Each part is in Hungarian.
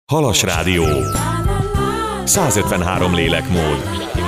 Halas Rádió 153 lélekmód.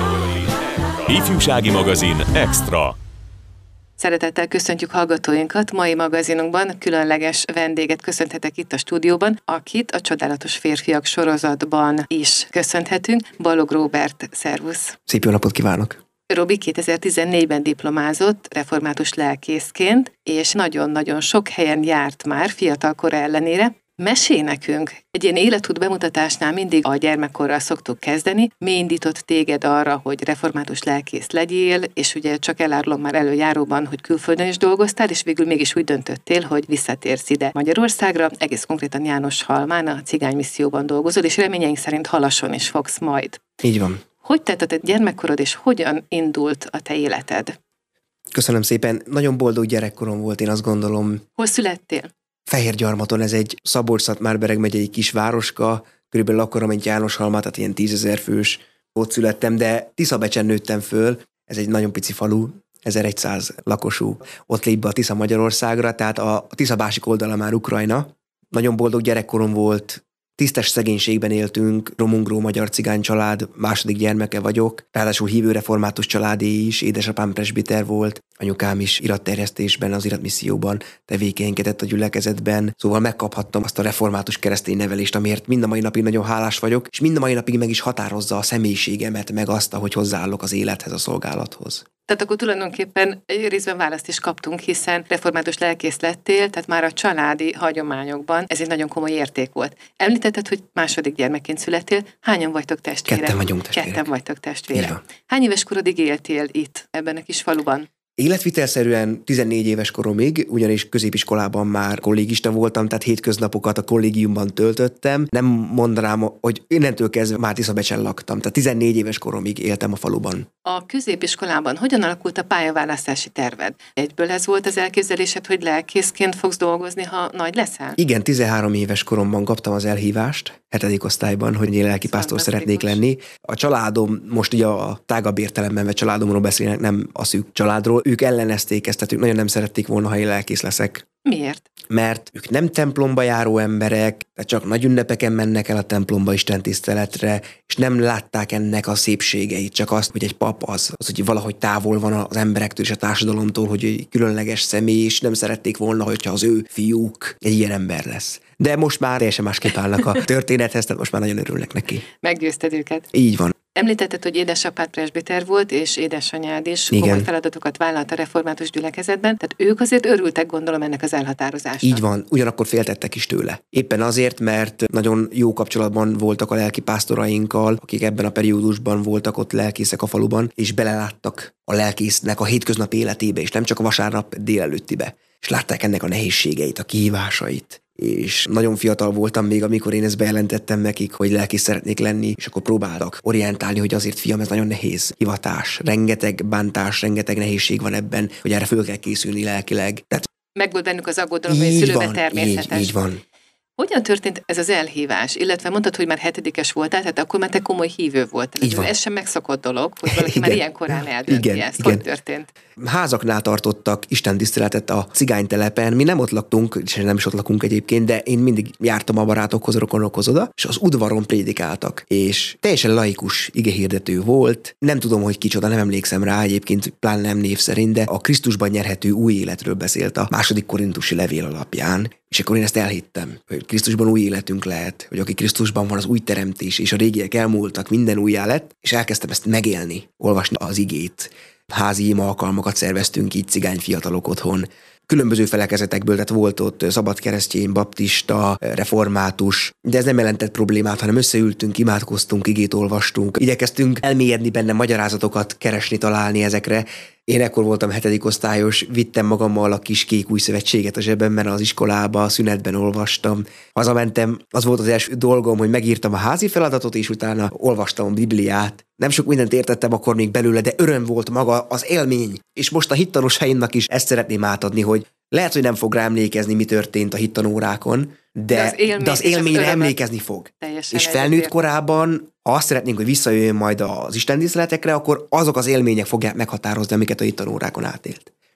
Ifjúsági magazin Extra. Szeretettel köszöntjük hallgatóinkat. Mai magazinunkban különleges vendéget köszönhetek itt a stúdióban, akit a Csodálatos férfiak sorozatban is köszönhetünk. Balog Róbert, szervusz! Szép jó napot kívánok! Robi 2014-ben diplomázott református lelkészként, és nagyon-nagyon sok helyen járt már fiatal kora ellenére. Mesélj nekünk! Egy ilyen életút bemutatásnál mindig a gyermekkorral szoktuk kezdeni. Mi indított téged arra, hogy református lelkész legyél, és ugye csak elárulom már előjáróban, hogy külföldön is dolgoztál, és végül mégis úgy döntöttél, hogy visszatérsz ide Magyarországra, egész konkrétan Jánoshalmán a cigánymisszióban dolgozol, és reményeink szerint Halason is fogsz majd. Így van. Hogy tett a te gyermekkorod, és hogyan indult a te életed? Köszönöm szépen. Nagyon boldog gyerekkorom volt, én azt gondolom. Hol születtél? Fehérgyarmaton, ez egy Szabolcs-Szatmár-Bereg megyei kis városka, körülbelül akkora, mint Jánoshalma, tehát ilyen 10 000 fős. Ott születtem, de Tiszabecsen nőttem föl. Ez egy nagyon pici falu, 1100 lakosú. Ott lép be a Tisza Magyarországra, tehát a Tisza másik oldala már Ukrajna. Nagyon boldog gyerekkorom volt. Tisztes szegénységben éltünk, romungró magyar cigány család, második gyermeke vagyok, ráadásul hívő református családé is, édesapám presbiter volt, anyukám is iratterjesztésben, az iratmisszióban tevékenykedett a gyülekezetben, szóval megkaphattam azt a református keresztény nevelést, amiért mind a mai napig nagyon hálás vagyok, és mind a mai napig meg is határozza a személyiségemet, meg azt, ahogy hozzáállok az élethez, a szolgálathoz. Tehát akkor tulajdonképpen egy részben választ is kaptunk, hiszen református lelkész lettél, tehát már a családi hagyományokban ez egy nagyon komoly érték volt. Említetted, hogy második gyermekként születtél. Hányan vagytok testvérek? Ketten vagyunk testvérek. Ketten vagytok testvérek. Hány éves korodig éltél itt, ebben a kis faluban? Életvitelszerűen 14 éves koromig, ugyanis középiskolában már kollégista voltam, tehát hétköznapokat a kollégiumban töltöttem. Nem mondanám, hogy innentől kezdve már Tiszabecsen laktam, tehát 14 éves koromig éltem a faluban. A középiskolában hogyan alakult a pályaválasztási terved? Egyből ez volt az elképzelésed, hogy lelkészként fogsz dolgozni, ha nagy leszel? Igen, 13 éves koromban kaptam az elhívást, 7. osztályban, hogy én lelkipásztor szeretnék lenni. A családom, most ugye a tágabb értelemben vett családomról beszélnek, nem a szűk családról, ők ellenezték ezt, tehát ők nagyon nem szerették volna, ha én lelkész leszek. Miért? Mert ők nem templomba járó emberek, de csak nagy ünnepeken mennek el a templomba istentiszteletre, és nem látták ennek a szépségeit, csak azt, hogy egy pap az hogy valahogy távol van az emberektől és a társadalomtól, hogy egy különleges személy, és nem szerették volna, hogyha az ő fiúk egy ilyen ember lesz. De most már teljesen másképp állnak a történethez, tehát most már nagyon örülnek neki. Meggyőzted őket. Így van. Említetted, hogy édesapád presbiter volt, és édesanyád is komoly feladatokat vállalt a református gyülekezetben, tehát ők azért örültek, gondolom, ennek az elhatározásnak. Így van, ugyanakkor féltettek is tőle. Éppen azért, mert nagyon jó kapcsolatban voltak a lelkipásztorainkkal, akik ebben a periódusban voltak ott lelkészek a faluban, és beleláttak a lelkésznek a hétköznapi életébe, és nem csak a vasárnap délelőttibe. És látták ennek a nehézségeit, a kihívásait. És nagyon fiatal voltam még, amikor én ezt bejelentettem nekik, hogy lelkész szeretnék lenni, és akkor próbáltak orientálni, hogy azért fiam, ez nagyon nehéz hivatás. Rengeteg bántás, rengeteg nehézség van ebben, hogy erre föl kell készülni lelkileg. Tehát meg volt bennük az aggodalom, hogy szülőben természetes. Így van. Hogyan történt ez az elhívás? Illetve mondtad, hogy már 7-es voltál, tehát akkor már te komoly hívő voltál. Ez sem megszokott dolog, hogy valaki már ilyen korán eldönti ezt. Hogy történt? Házaknál tartottak istentiszteletet a cigánytelepen. Mi nem ott laktunk, és nem is ott lakunk egyébként, de én mindig jártam a barátokhoz, a rokonokhoz oda, és az udvaron prédikáltak. És teljesen laikus igehirdető volt. Nem tudom, hogy kicsoda, nem emlékszem rá egyébként, pláne nem név szerint, de a Krisztusban nyerhető új életről beszélt a 2. Korintusi levél alapján. És akkor én ezt elhittem, hogy Krisztusban új életünk lehet, hogy aki Krisztusban van, az új teremtés, és a régiek elmúltak, minden újjá lett, és elkezdtem ezt megélni, olvasni az igét. Házi ima alkalmakat szerveztünk így cigány fiatalok otthon. Különböző felekezetekből, tehát volt ott szabadkeresztény, baptista, református, de ez nem jelentett problémát, hanem összeültünk, imádkoztunk, igét olvastunk, igyekeztünk elmélyedni benne, magyarázatokat keresni, találni ezekre. Én ekkor voltam 7. osztályos, vittem magammal a kis kék új szövetséget a zsebemben az iskolába, a szünetben olvastam. Hazamentem, az volt az első dolgom, hogy megírtam a házi feladatot, és utána olvastam a Bibliát. Nem sok mindent értettem akkor még belőle, de öröm volt maga az élmény. És most a hittanosainak is ezt szeretném átadni, hogy lehet, hogy nem fog rá emlékezni, mi történt a hittanórákon, de az élményre emlékezni fog. És felnőtt korában, ha azt szeretnénk, hogy visszajöjjön majd az istentiszteletekre, akkor azok az élmények fogják meghatározni, amiket a hittanórákon átélt.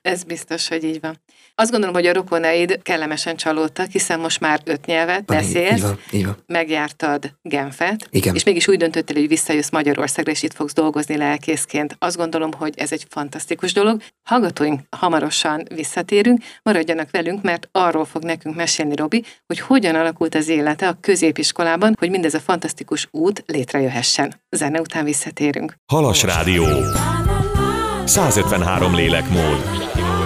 Ez biztos, hogy így van. Azt gondolom, hogy a rokonaid kellemesen csalódtak, hiszen most már 5 nyelvet beszélsz, így van. megjártad Genfet, Igen. és mégis úgy döntöttél, hogy visszajössz Magyarországra, és itt fogsz dolgozni lelkészként. Azt gondolom, hogy ez egy fantasztikus dolog. Hallgatóink, hamarosan visszatérünk, maradjanak velünk, mert arról fog nekünk mesélni Robi, hogy hogyan alakult az élete a középiskolában, hogy mindez a fantasztikus út létrejöhessen. Zene után visszatérünk. Halas Rádió. 153 lélekmód.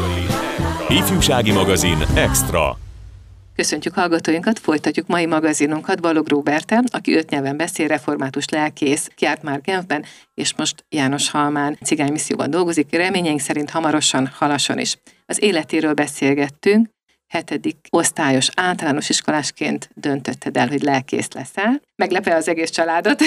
Ifjúsági magazin Extra. Köszöntjük hallgatóinkat, folytatjuk mai magazinunkat Balog Róberttel, aki 5 nyelven beszél, református lelkész, járt már Genfben, és most Jánoshalmán cigánymisszióban dolgozik, reményeink szerint hamarosan Halason is. Az életéről beszélgettünk, 7. osztályos általános iskolásként döntötted el, hogy lelkész leszel. Meglepve az egész családot,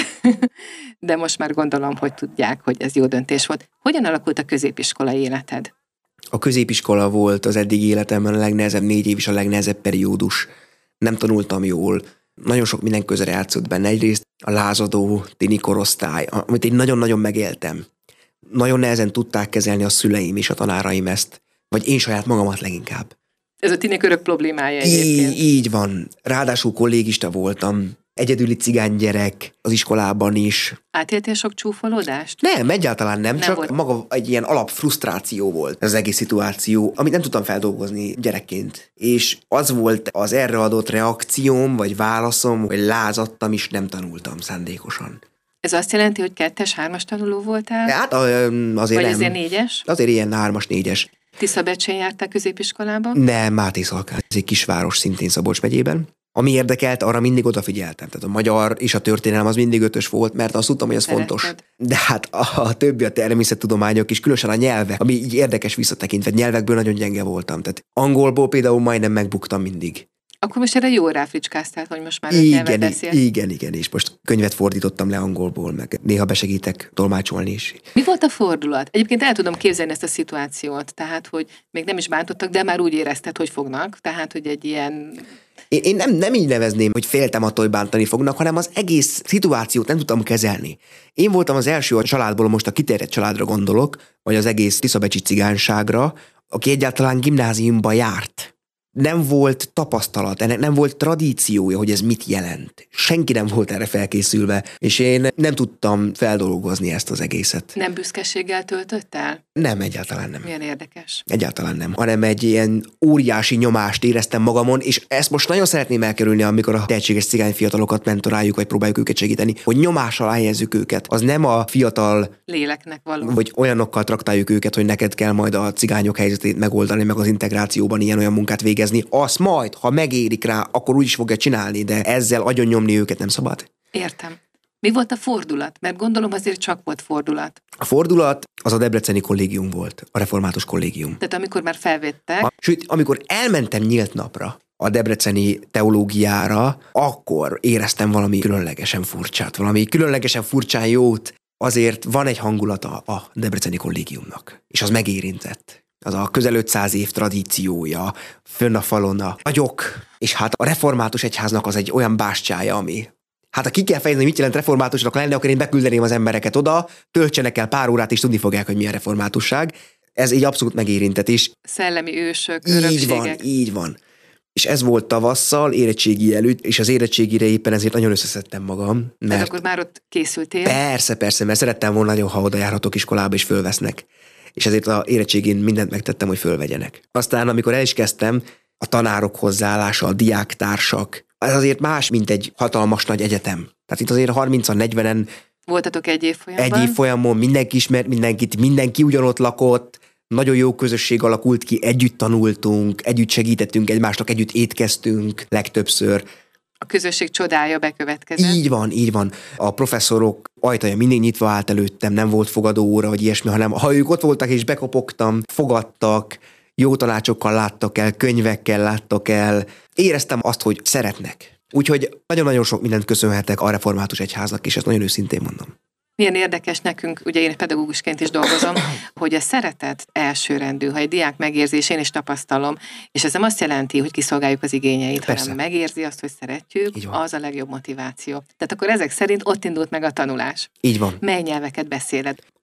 de most már gondolom, hogy tudják, hogy ez jó döntés volt. Hogyan alakult a középiskolai életed? A középiskola volt az eddigi életemben a legnehezebb 4 év és a legnehezebb periódus. Nem tanultam jól. Nagyon sok minden közre játszott benne. Egyrészt a lázadó tini korosztály, amit én nagyon-nagyon megéltem. Nagyon nehezen tudták kezelni a szüleim és a tanáraim ezt, vagy én saját magamat leginkább. Ez a tinékörök problémája egyébként. Így van. Ráadásul kollégista voltam. Egyedüli cigány gyerek az iskolában is. Átéltél sok csúfolódást? Nem, egyáltalán nem csak volt. maga egy ilyen alapfrusztráció volt az egész szituáció, amit nem tudtam feldolgozni gyerekként. És az volt az erre adott reakcióm, vagy válaszom, hogy lázadtam és nem tanultam szándékosan. Ez azt jelenti, hogy 2-es, 3-as tanuló voltál? Hát azért vagy nem. azért 4-es? Azért ilyen 3-as, 4-es. Tiszabecsén jártál középiskolában? Nem, Mátészalkán. Ez egy kisváros szintén Szabolcs megyében. Ami érdekelt, arra mindig odafigyeltem. Tehát a magyar és a történelem az mindig 5-ös volt, mert azt tudtam, hogy ez fontos. De hát a többi, a természettudományok és különösen a nyelvek, ami így érdekes visszatekintve, nyelvekből nagyon gyenge voltam. Tehát angolból például majdnem megbuktam mindig. Akkor most erre jól ráfricskáztál, hogy most már nyelvet beszél. Igen, és most könyvet fordítottam le angolból, meg néha besegítek tolmácsolni is. Mi volt a fordulat? Egyébként el tudom képzelni ezt a szituációt, tehát, hogy még nem is bántottak, de már úgy érezted, hogy fognak, tehát, hogy egy ilyen... Én nem így nevezném, hogy féltem attól, hogy bántani fognak, hanem az egész szituációt nem tudtam kezelni. Én voltam az első a családból, most a kiterjedt családra gondolok, vagy az egész tiszabecsi cigányságra, aki egyáltalán gimnáziumba járt. Nem volt tapasztalat, ennek nem volt tradíciója, hogy ez mit jelent. Senki nem volt erre felkészülve, és én nem tudtam feldolgozni ezt az egészet. Nem büszkeséggel töltött el? Nem, egyáltalán nem. Milyen érdekes. Egyáltalán nem, hanem egy ilyen óriási nyomást éreztem magamon, és ezt most nagyon szeretném elkerülni, amikor a tehetséges cigányfiatalokat mentoráljuk, vagy próbáljuk őket segíteni, hogy nyomás alá helyezzük őket. Az nem a fiatal léleknek való. Vagy olyanokkal traktáljuk őket, hogy neked kell majd a cigányok helyzetét megoldani, meg az integrációban ilyen-olyan munkát végezni. Azt majd, ha megérik rá, akkor úgy is fogja csinálni, de ezzel agyonnyomni őket nem szabad. Értem. Mi volt a fordulat? Mert gondolom azért csak volt fordulat. A fordulat az a debreceni kollégium volt, a református kollégium. Tehát amikor már felvettek. Sőt, amikor elmentem nyílt napra a debreceni teológiára, akkor éreztem valami különlegesen furcsát, valami különlegesen furcsán jót. Azért van egy hangulata a debreceni kollégiumnak, és az megérintett. Az a közel 500 év tradíciója, fönn a falon a nagyok, és hát a református egyháznak az egy olyan bástyája, ami... Hát ha ki kell fejezni, mit jelent reformátusnak lenni, akkor én beküldeném az embereket oda, töltsenek el pár órát, és tudni fogják, hogy milyen reformátusság. Ez így abszolút megérintett is. Szellemi ősök, örökségek. Így van. És ez volt tavasszal, érettségi előtt, és az érettségire éppen ezért nagyon összeszedtem magam. Mert akkor már ott készültél? Persze, mert szerettem volna nagyon, ha oda járhatok iskolába, és fölvesznek. És ezért az érettségén mindent megtettem, hogy fölvegyenek. Aztán, amikor el is kezdtem, a tanárok hozzáállása, a diáktársak, ez azért más, mint egy hatalmas nagy egyetem. Tehát itt azért 30-40-en voltatok egy évfolyamban? Egy évfolyamon, mindenki ismert mindenkit, mindenki ugyanott lakott, nagyon jó közösség alakult ki, együtt tanultunk, együtt segítettünk egymásnak, együtt étkeztünk legtöbbször. A közösség csodája bekövetkezett. Így van. A professzorok ajtaja mindig nyitva állt előttem, nem volt fogadóóra, vagy ilyesmi, hanem ha ők ott voltak és bekopogtam, fogadtak, jó tanácsokkal láttak el, könyvekkel láttak el. Éreztem azt, hogy szeretnek. Úgyhogy nagyon-nagyon sok mindent köszönhetek a református egyháznak, és ezt nagyon őszintén mondom. Milyen érdekes nekünk, ugye én pedagógusként is dolgozom, hogy a szeretet elsőrendű, ha egy diák megérzi, és én is tapasztalom, és ez nem azt jelenti, hogy kiszolgáljuk az igényeit, hanem megérzi azt, hogy szeretjük, az a legjobb motiváció. Tehát akkor ezek szerint ott indult meg a tanulás. Így van. Mely nyelveket beszéled?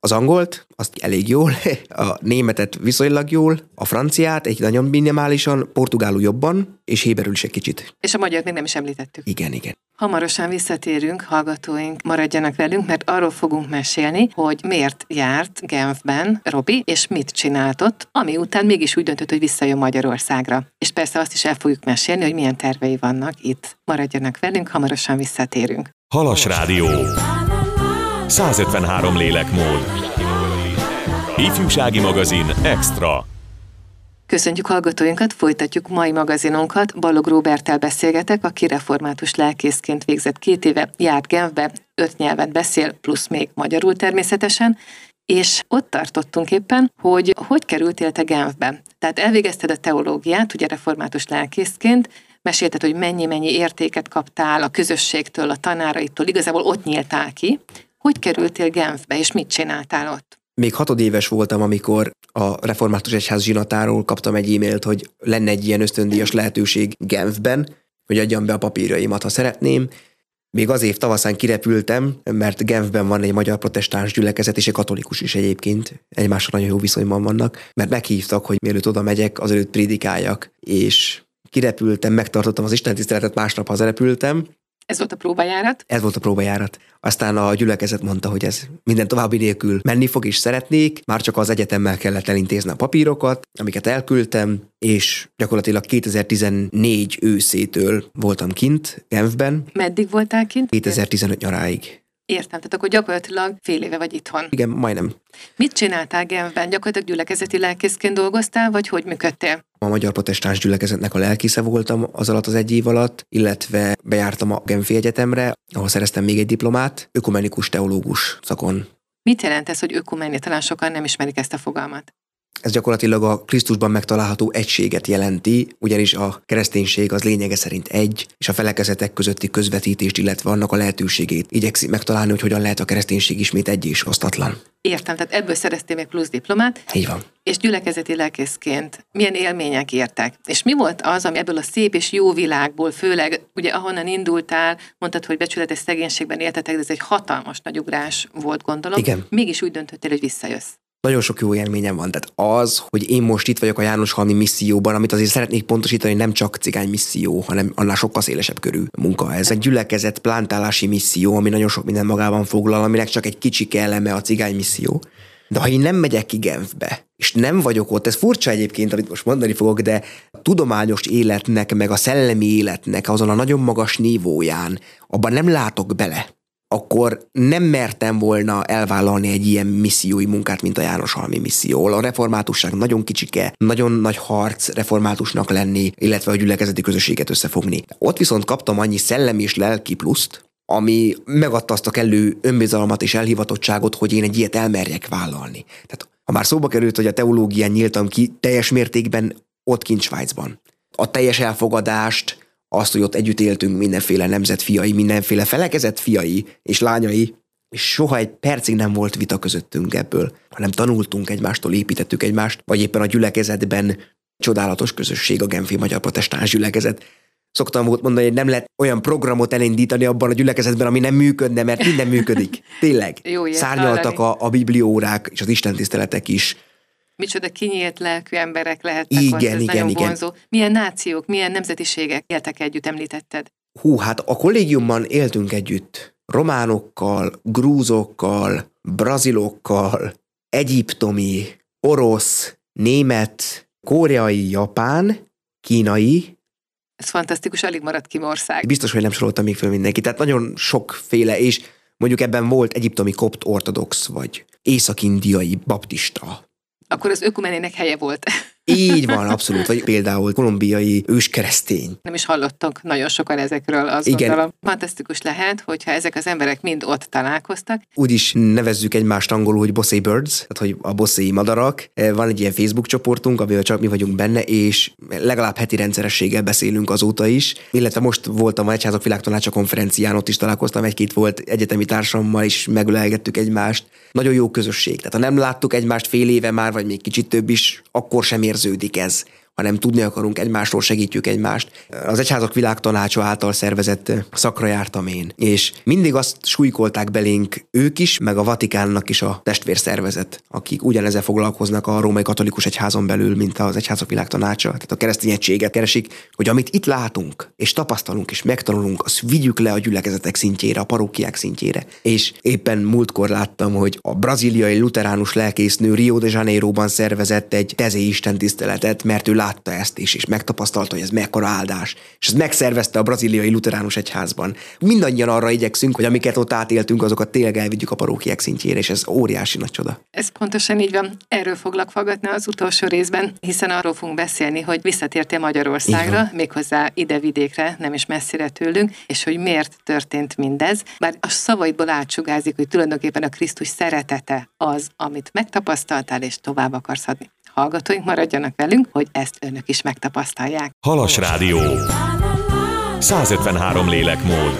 Az angolt, azt elég jól, a németet viszonylag jól, a franciát egy nagyon minimálisan, portugálul jobban, és héberül is egy kicsit. És a magyart még nem is említettük. Igen. Hamarosan visszatérünk, hallgatóink maradjanak velünk, mert arról fogunk mesélni, hogy miért járt Genfben Robi, és mit csinált ott, ami után mégis úgy döntött, hogy visszajön Magyarországra. És persze azt is el fogjuk mesélni, hogy milyen tervei vannak itt. Maradjanak velünk, hamarosan visszatérünk. Halas Rádió. 153 lélekmód. Ifjúsági magazin Extra. Köszöntjük hallgatóinkat, folytatjuk mai magazinunkat. Balog Róberttel beszélgetek, aki református lelkészként végzett 2 éve, járt Genfbe, 5 nyelven beszél, plusz még magyarul természetesen, és ott tartottunk éppen, hogy kerültél te Genfbe. Tehát elvégezted a teológiát, ugye református lelkészként, mesélted, hogy mennyi értéket kaptál a közösségtől, a tanáraitól, igazából ott nyíltál ki. Hogy kerültél Genfbe, és mit csináltál ott? Még 6 éves voltam, amikor a Református Egyház zsinatáról kaptam egy e-mailt, hogy lenne egy ilyen ösztöndíjas lehetőség Genfben, hogy adjam be a papírjaimat, ha szeretném. Még az év tavaszán kirepültem, mert Genfben van egy magyar protestáns gyülekezet, és egy katolikus is egyébként. Egymással nagyon jó viszonyban vannak, mert meghívtak, hogy mielőtt oda megyek, azelőtt prédikáljak, és kirepültem, megtartottam az istentiszteletet, másnap hazarepültem. Ez volt a próbajárat? Ez volt a próbajárat. Aztán a gyülekezet mondta, hogy ez minden további nélkül menni fog, és szeretnék. Már csak az egyetemmel kellett elintézni a papírokat, amiket elküldtem, és gyakorlatilag 2014 őszétől voltam kint Genfben. Meddig voltál kint? 2015 nyaráig. Értem, tehát akkor gyakorlatilag fél éve vagy itthon. Igen, majdnem. Mit csináltál Genfben? Gyakorlatilag gyülekezeti lelkészként dolgoztál, vagy hogy működtél? A Magyar Protestáns Gyülekezetnek a lelkésze voltam az alatt az 1 év alatt, illetve bejártam a Genfi Egyetemre, ahol szereztem még egy diplomát, ökumenikus teológus szakon. Mit jelent ez, hogy ökumeni? Talán sokan nem ismerik ezt a fogalmat. Ez gyakorlatilag a Krisztusban megtalálható egységet jelenti, ugyanis a kereszténység az lényege szerint egy, és a felekezetek közötti közvetítést, illetve annak a lehetőségét igyekszik megtalálni, hogy hogyan lehet a kereszténység ismét egy és osztatlan. Értem, tehát ebből szereztél még plusz diplomát. Így van. És gyülekezeti lelkészként milyen élmények értek? És mi volt az, ami ebből a szép és jó világból, főleg ugye ahonnan indultál, mondtad, hogy becsületes szegénységben éltetek, de ez egy hatalmas nagy ugrás volt, gondolom. Igen. Mégis úgy döntöttél, hogy visszajössz. Nagyon sok jó élményem van. Tehát az, hogy én most itt vagyok a Jánoshalmi misszióban, amit azért szeretnék pontosítani, nem csak cigány misszió, hanem annál sokkal szélesebb körű munka. Ez egy gyülekezet plántálási misszió, ami nagyon sok minden magában foglal, aminek csak egy kicsike eleme a cigány misszió. De ha én nem megyek ki Genfbe, és nem vagyok ott, ez furcsa egyébként, amit most mondani fogok, de a tudományos életnek, meg a szellemi életnek azon a nagyon magas nívóján, abban nem látok bele, akkor nem mertem volna elvállalni egy ilyen missziói munkát, mint a Jánoshalmi misszió. A reformátusság nagyon kicsike, nagyon nagy harc reformátusnak lenni, illetve a gyülekezeti közösséget összefogni. Ott viszont kaptam annyi szellemi és lelki pluszt, ami megadta azt a kellő önbizalmat és elhivatottságot, hogy én egy ilyet elmerjek vállalni. Tehát ha már szóba került, hogy a teológián nyíltam ki, teljes mértékben ott kint Svájcban. A teljes elfogadást, azt, hogy ott együtt éltünk mindenféle nemzet fiai, mindenféle felekezet fiai és lányai, és soha egy percig nem volt vita közöttünk ebből, hanem tanultunk egymástól, építettük egymást, vagy éppen a gyülekezetben csodálatos közösség, a Genfi Magyar Protestáns Gyülekezet. Szoktam mondani, hogy nem lehet olyan programot elindítani abban a gyülekezetben, ami nem működne, mert minden működik. Tényleg. Szárnyaltak a bibliórák és az istentiszteletek is. Micsoda kinyílt lelkű emberek lehettek ott, ez nagyon vonzó. Milyen nációk, milyen nemzetiségek éltek együtt, említetted? Hát a kollégiumban éltünk együtt. Románokkal, grúzokkal, brazilokkal, egyiptomi, orosz, német, koreai, japán, kínai. Ez fantasztikus, alig maradt ki ország. Biztos, hogy nem soroltam még föl mindenki. Tehát nagyon sokféle, és mondjuk ebben volt egyiptomi kopt ortodox, vagy észak-indiai baptista. Akkor az ökumenének helye volt. Így van, abszolút. Vagy például kolumbiai őskeresztény. Nem is hallottunk nagyon sokan ezekről, azt igen. Gondolom. Fantasztikus lehet, hogyha ezek az emberek mind ott találkoztak. Úgy is nevezzük egymást angolul, hogy Bossé Birds, tehát hogy a bosszéi madarak. Van egy ilyen Facebook csoportunk, amivel csak mi vagyunk benne, és legalább heti rendszerességgel beszélünk azóta is. Illetve most voltam a Egyházak Világtanácsa konferencián, ott is találkoztam egy-két volt egyetemi társammal, és megölelgettük egymást. Nagyon jó közösség. Tehát ha nem láttuk egymást fél éve már, vagy még kicsit több is, akkor sem érződik ez, hanem tudni akarunk egymásról, segítjük egymást. Az Egyházak Világtanácsa által szervezett szakra jártam én, és mindig azt súlykolták belénk ők is, meg a Vatikánnak is a testvérszervezet, akik ugyanezzel foglalkoznak a római katolikus egyházon belül, mint az Egyházak Világtanácsa. Tehát a keresztény egységet keresik, hogy amit itt látunk, és tapasztalunk, és megtanulunk, azt vigyük le a gyülekezetek szintjére, a parókiák szintjére. És éppen múltkor láttam, hogy a braziliai luteránus lelkésznő Rio de Janeiroban szervezett egy tezé istentiszteletet, mert ő látta ezt is, és megtapasztalta, hogy ez mekkora áldás. És ezt megszervezte a braziliai luteránus egyházban. Mindannyian arra igyekszünk, hogy amiket ott átéltünk, azokat tényleg elvigyük a parókiák szintjére, és ez óriási nagy csoda. Ez pontosan így van. Erről foglak fogadni az utolsó részben, hiszen arról fogunk beszélni, hogy visszatértél Magyarországra, méghozzá ide vidékre, nem is messzire tőlünk, és hogy miért történt mindez. Bár a szavaidból átsugázik, hogy tulajdonképpen a Krisztus szeretete az, amit megtapasztaltál, és tovább akarsz adni. Hallgatóink maradjanak velünk, hogy ezt önök is megtapasztalják. Halas Rádió. 153 lélekmód.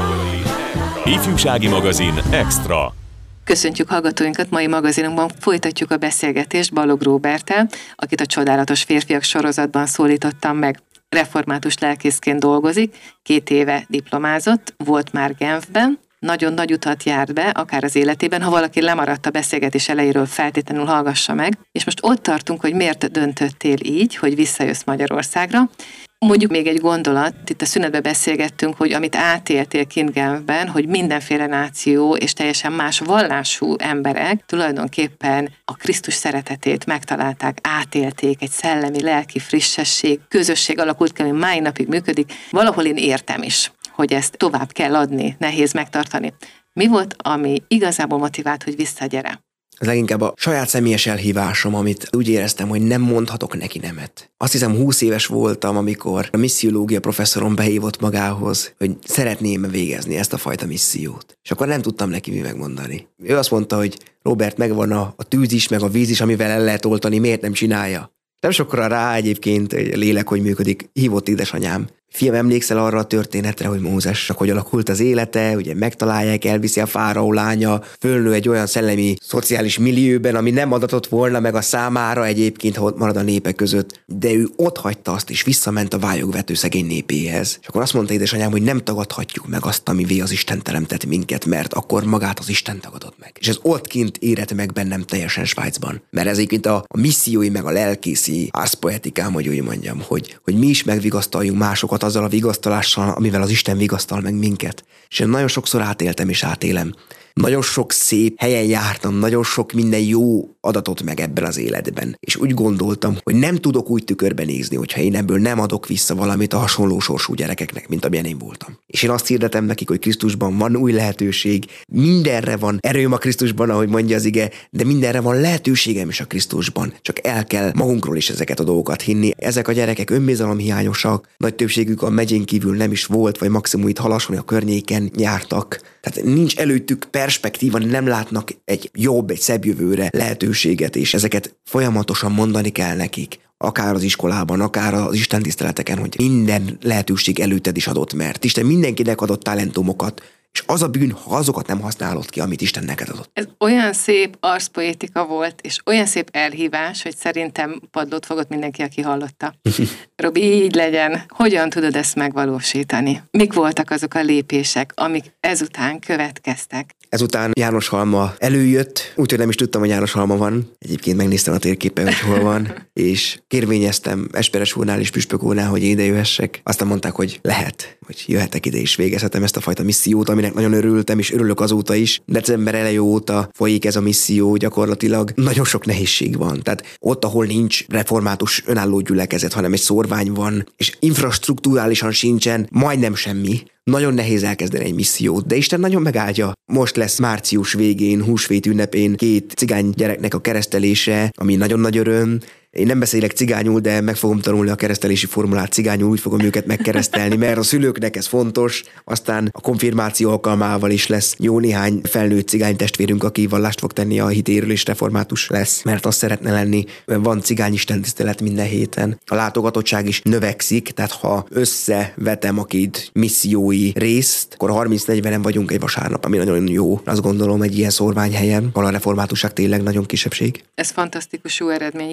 Ifjúsági magazin Extra. Köszöntjük hallgatóinkat, mai magazinunkban folytatjuk a beszélgetést Balog Róberttel, akit a Csodálatos férfiak sorozatban szólítottam meg. Református lelkészként dolgozik, 2 éve diplomázott, volt már Genfben, nagyon nagy utat járt be, akár az életében, ha valaki lemaradt a beszélgetés elejéről, feltétlenül hallgassa meg, és most ott tartunk, hogy miért döntöttél így, hogy visszajössz Magyarországra. Mondjuk még egy gondolat, itt a szünetben beszélgettünk, hogy amit átéltél kint Genfben, hogy mindenféle náció és teljesen más vallású emberek tulajdonképpen a Krisztus szeretetét megtalálták, átélték, egy szellemi, lelki frissesség, közösség alakult ki, ami mai napig működik. Valahol én értem is, hogy ezt tovább kell adni, nehéz megtartani. Mi volt, ami igazából motivált, hogy visszagyere? Ez leginkább a saját személyes elhívásom, amit úgy éreztem, hogy nem mondhatok neki nemet. Azt hiszem 20 éves voltam, amikor a missziológia professzorom behívott magához, hogy szeretném végezni ezt a fajta missziót. És akkor nem tudtam neki mi megmondani. Ő azt mondta, hogy Robert, megvan a tűz is, meg a víz is, amivel el lehet oltani, miért nem csinálja? Nem sokkal rá egyébként egy lélek, hogy működik, hívott édesanyám. Fiam, emlékszel arra a történetre, hogy Mózesnek hogy alakult az élete, ugye megtalálják, elviszi a fáraó lánya, fölnő egy olyan szellemi, szociális millióben, ami nem adatott volna meg a számára egyébként, ha ott marad a népek között, de ő ott hagyta azt, és visszament a vályogvető szegény népéhez. És akkor azt mondta édesanyám, hogy nem tagadhatjuk meg azt, amivé az Isten teremtett minket, mert akkor magát az Isten tagadott meg. És ez ott kint érett meg bennem teljesen Svájcban. Mert ez egyébként a missziói meg a lelkészi árszpoetikám, hogy úgy mondjam, hogy mi is megvigasztaljunk másokat azzal a vigasztalással, amivel az Isten vigasztal meg minket. És én nagyon sokszor átéltem és átélem. Nagyon sok szép helyen jártam, nagyon sok minden jó adatot meg ebben az életben. És úgy gondoltam, hogy nem tudok úgy tükörbe nézni, hogyha én ebből nem adok vissza valamit a hasonló sorsú gyerekeknek, mint amilyen én voltam. És én azt hirdetem nekik, hogy Krisztusban van új lehetőség, mindenre van erőm a Krisztusban, ahogy mondja az ige, de mindenre van lehetőségem is a Krisztusban. Csak el kell magunkról is ezeket a dolgokat hinni. Ezek a gyerekek önbizalomhiányosak, nagy többségük a megyén kívül nem is volt, vagy maximum itt Halason a környéken jártak. Tehát nincs előttük perspektíva, nem látnak egy jobb, egy szebb jövőre lehetőséget, és ezeket folyamatosan mondani kell nekik. Akár az iskolában, akár az istentiszteleteken, hogy minden lehetőség előtted is adott, mert Isten mindenkinek adott talentumokat, és az a bűn, ha azokat nem használod ki, amit Isten neked adott. Ez olyan szép arszpoétika volt, és olyan szép elhívás, hogy szerintem padlót fogott mindenki, aki hallotta. Robi, így legyen. Hogyan tudod ezt megvalósítani? Mik voltak azok a lépések, amik ezután következtek? Ezután Jánoshalma előjött, úgyhogy nem is tudtam, hogy Jánoshalma van. Egyébként megnéztem a térképen, hogy hol van, és kérvényeztem Esperes úrnál és Püspök úrnál, hogy ide jöhessek. Aztán mondták, hogy lehet, hogy jöhetek ide és végezhetem ezt a fajta missziót, aminek nagyon örültem, és örülök azóta is. December eleje óta folyik ez a misszió gyakorlatilag. Nagyon sok nehézség van. Tehát ott, ahol nincs református önálló gyülekezet, hanem egy szórvány van, és infrastrukturálisan sincsen majdnem semmi. Nagyon nehéz elkezdeni egy missziót, de Isten nagyon megáldja. Most lesz március végén, húsvét ünnepén 2 cigány gyereknek a keresztelése, ami nagyon nagy öröm. Én nem beszélek cigányul, de meg fogom tanulni a keresztelési formulát cigányul, úgy fogom őket megkeresztelni, mert a szülőknek ez fontos. Aztán a konfirmáció alkalmával is lesz jó néhány felnőtt cigány testvérünk, aki vallást fog tenni a hitéről, és református lesz, mert azt szeretne lenni. Van cigány istentisztelet minden héten. A látogatottság is növekszik, tehát ha összevetem a 2 missziói részt, akkor 30-40-en vagyunk egy vasárnap, ami nagyon jó. Azt gondolom, egy ilyen szórványhelyen, ahol a reformátusság tényleg nagyon kisebbség. Ez fantasztikus jó eredmény, így van.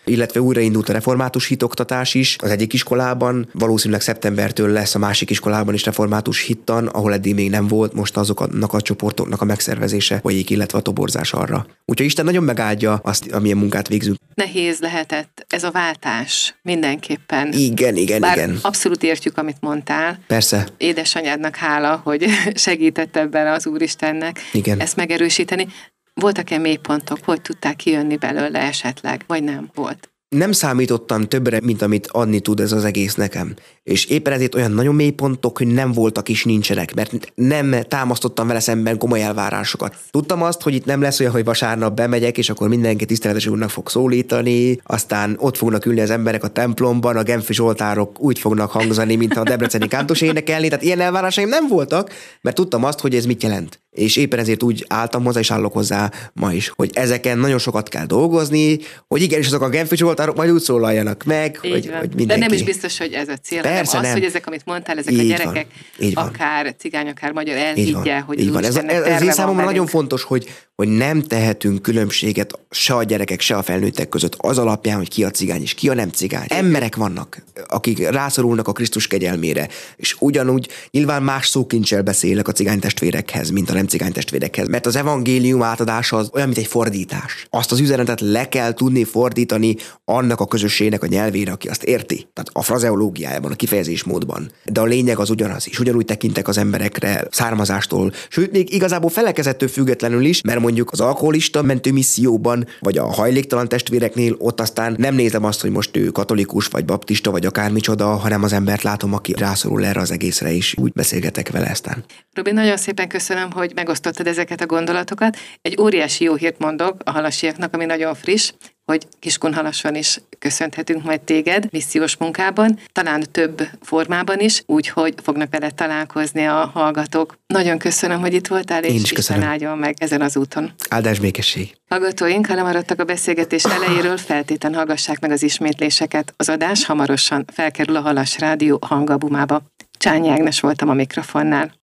illetve újraindult a református hitoktatás is az egyik iskolában, valószínűleg szeptembertől lesz a másik iskolában is református hittan, ahol eddig még nem volt, most azoknak a csoportoknak a megszervezése folyik, illetve a toborzás arra. Úgyhogy Isten nagyon megáldja azt, amilyen munkát végzünk. Nehéz lehetett ez a váltás mindenképpen. Igen. Abszolút értjük, amit mondtál. Persze. Édesanyádnak hála, hogy segített ebben az Úristennek ezt megerősíteni. Voltak-e mélypontok, hogy tudták kijönni belőle esetleg, vagy nem volt? Nem számítottam többre, mint amit adni tud ez az egész nekem. És éppen ezért olyan nagyon mély pontok, hogy nem voltak és nincsenek, mert nem támasztottam vele szemben komoly elvárásokat. Tudtam azt, hogy itt nem lesz olyan, hogy vasárnap bemegyek, és akkor mindenki tiszteletes úrnak fog szólítani, aztán ott fognak ülni az emberek a templomban, a genfi zsoltárok úgy fognak hangzani, mint a debreceni kántos énekelni, tehát ilyen elvárásaim nem voltak, mert tudtam azt, hogy ez mit jelent. És éppen ezért úgy álltam hozzá, és állok hozzá ma is, hogy ezeken nagyon sokat kell dolgozni, hogy igenis azok a genfi zsoltárok majd úgy szólaljanak meg, hogy mindenki. De nem is biztos, hogy ez a cél, persze, hanem az, nem. hogy ezek, amit mondtál, ezek a gyerekek, akár cigány, akár magyar elhiggye, hogy így van. Ez én számomra nagyon fontos, hogy nem tehetünk különbséget se a gyerekek, se a felnőttek között az alapján, hogy ki a cigány és ki a nem cigány. Emberek vannak, akik rászorulnak a Krisztus kegyelmére, és ugyanúgy nyilván más szókincsel beszélek a cigány testvérekhez, mint a nem cigány testvérekhez, mert az evangélium átadása az olyan, mint egy fordítás. Azt az üzenetet le kell tudni fordítani annak a közösségnek a nyelvére, aki azt érti. Tehát a frazeológiájában, a kifejezésmódban. De a lényeg az ugyanaz is. Ugyanúgy tekintek az emberekre származástól, sőt, még igazából felekezettől függetlenül is, mert mondjuk az alkoholista mentőmisszióban, vagy a hajléktalan testvéreknél ott aztán nem nézem azt, hogy most ő katolikus, vagy baptista, vagy akármicsoda, hanem az embert látom, aki rászorul erre az egészre, és úgy beszélgetek vele aztán. Robi, nagyon szépen köszönöm, hogy megosztottad ezeket a gondolatokat. Egy óriási jó hírt mondok a halasiaknak, ami nagyon friss, hogy Kiskunhalason is köszönhetünk majd téged missziós munkában, talán több formában is, úgyhogy fognak veled találkozni a hallgatók. Nagyon köszönöm, hogy itt voltál, és Isten áldjon meg ezen az úton. Áldás békesség! Hallgatóink, ha lemaradtak a beszélgetés elejéről, feltétlen hallgassák meg az ismétléseket. Az adás hamarosan felkerül a Halas Rádió hangabumába. Csányi Ágnes voltam a mikrofonnál.